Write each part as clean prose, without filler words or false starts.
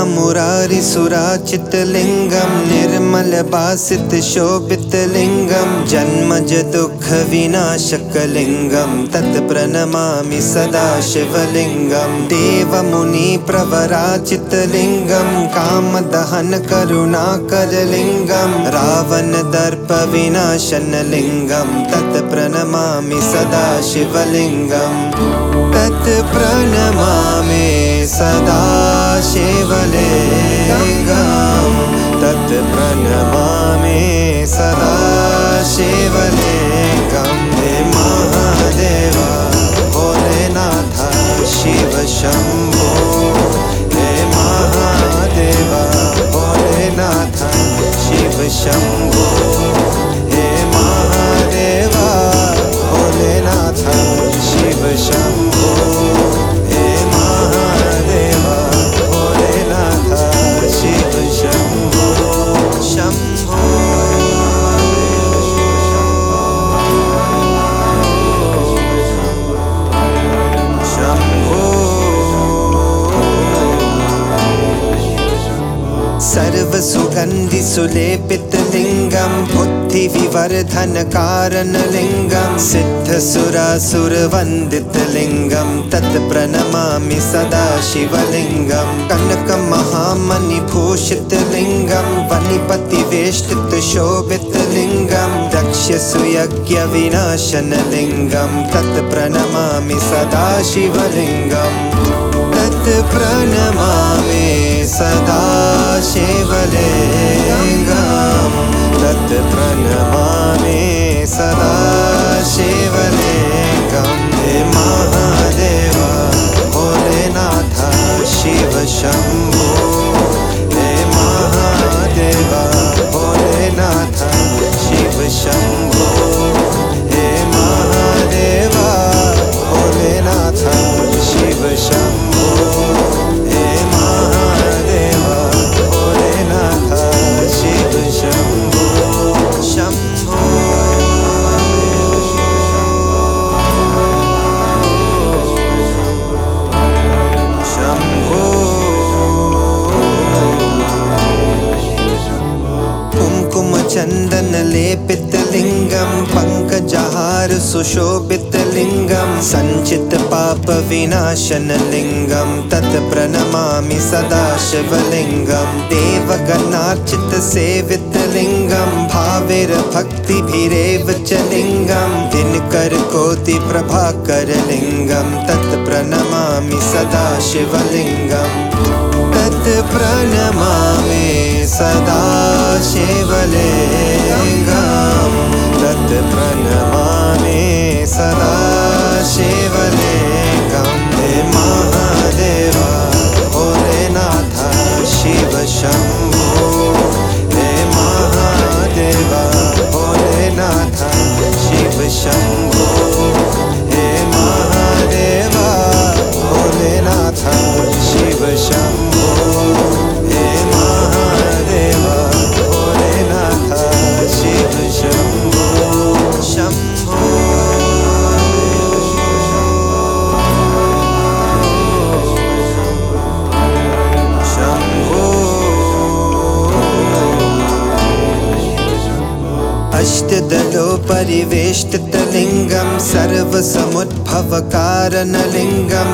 मुरारिसुराचितलिङ्गं निर्मलभासित शोभितलिङ्गं जन्मज दुःखविनाशकलिङ्गं तत् प्रणमामि सदा शिवलिङ्गं देवमुनिप्रवराचितलिङ्गं कामदहन करुणाकरलिङ्गं रावणदर्पविनाशनलिङ्गं तत् प्रणमामि सदा शिवलिङ्गं तत् प्रणमामि सदा शिवलिङ्गं तत् प्रणमामि सदा शिवलिङ्गं हे महादेव भोलेनाथ शिव शम्भो हे महादेव भोलेनाथ शिव शम्भो हे महादेव भोलेनाथ शिव शम्भो हे महादेव भोलेनाथ शिव शम्भो शम्भो सर्वसुगन्धि सुलेपितलिङ्गं बुद्धिविवर्धनकारणलिङ्गं सिद्धसुरासुरवन्दितलिङ्गं तत् प्रणमामि सदा शिवलिङ्गं कनकमहामणिभूषितलिङ्गं वनिपतिवेष्टितशोभितलिङ्गं दक्षसुयज्ञविनाशनलिङ्गं तत् प्रणमामि सदा शिवलिङ्गं तत् प्रणमामि सदा शिवलिङ्गं तत् प्रणमामि सदा शिवलिङ्गं हे महादेव भोलेनाथ शिव शम्भो हे महादेव भोलेनाथ शिव शम्भो हे महादेव भोलेनाथ शिव शम्भो हे महादेव भोलेनाथ शिव शम्भो शम्भो शम्भो कुङ्कुमचन्दनलेपितलिङ्गं पङ्कजहार सुशोभितलिङ्गं सञ्चितपापविनाशनलिङ्गं तत् प्रणमामि सदा शिवलिङ्गं देवगणार्चितसेवितलिङ्गं भावैर्भक्तिभिरेव च लिङ्गं दिनकरकोटिप्रभाकरलिङ्गं तत् प्रणमामि सदा शिवलिङ्गं तत् प्रणमामि सदा शिवलिङ्गं तत् प्रणमामि सदा शिवलिङ्गं हे महादेव भोलेनाथ शिव शम्भो हे महादेव भोलेनाथ शिव शम्भो हे महादेव भोलेनाथ शिव शम्भो हे महादेव भोलेनाथ शिव शम्भो शम्भो अष्टदलोपरिवेष्टितलिङ्गं सर्वसमुद्भवकारणलिङ्गम्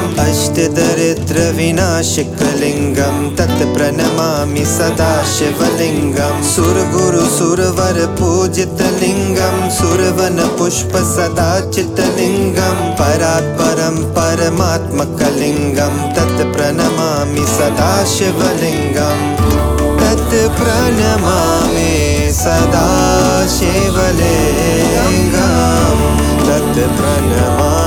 अष्टदरिद्रविनाशकलिङ्गं तत् प्रणमामि सदा शिवलिङ्गं सुरगुरुसुरवरपूजितलिङ्गं सुरवनपुष्पसदाचितलिङ्गं परात्परं परमात्मकलिङ्गं तत् प्रणमामि सदा शिवलिङ्गं तत् प्रणमामि सदा शिवलिङ्गं तत् प्रणमामि